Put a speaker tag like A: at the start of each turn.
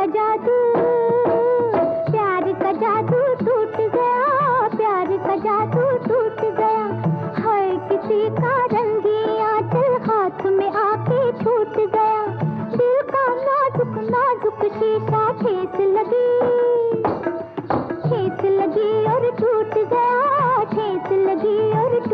A: जादू, प्यार का जादू टूट गया, प्यार का जादू टूट गया। हर किसी का रंगी आंचल हाथ में आके छूट गया। दिल का नाजुक नाजुक शीशा ठेस लगी, ठेस लगी और टूट गया, ठेस लगी और